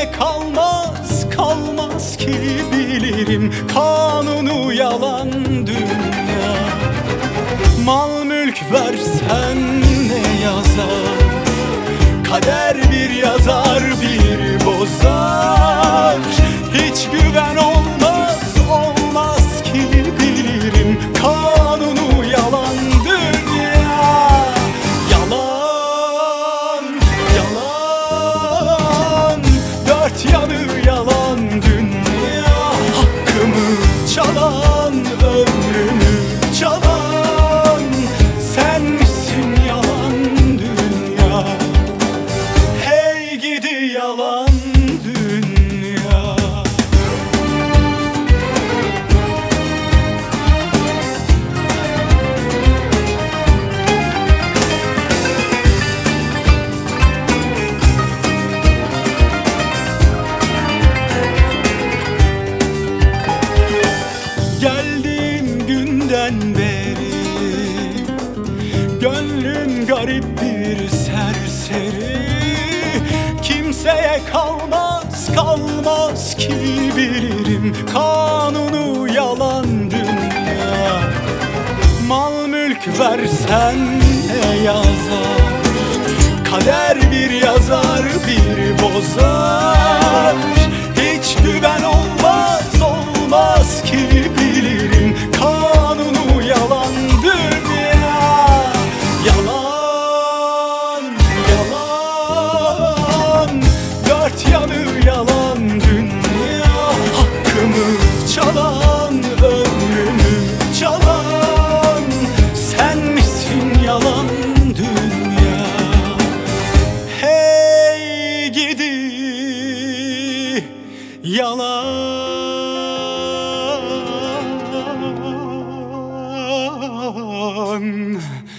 Kimseye kalmaz, kalmaz ki bilirim kanunu yalan dünya. Mal mülk versen ne yazar, kader bir yazar bir bozar. Hiç güven olmaz, olmaz ki bilirim kanunu yalan dünya. Yalan, yalan, dört yanı yalan dünya. Hakkımı çalan, ömrümü çalan sen misin yalan dünya? Hey gidi yalan dünya. Geldiğim günden beri gönlüm garip bir serseri. Kimseye kalmaz, kalmaz ki bilirim kanunu yalan dünya. Mal mülk versen ne yazar, kader bir yazar bir bozar. Hiç güven olmaz, olmaz ki bilirim kanunu yalan dünya. Yalan, yalan, dört yanı yalan dünya. Hakkımı çalan, ömrümü çalan sen misin yalan dünya? Hey gidi yalan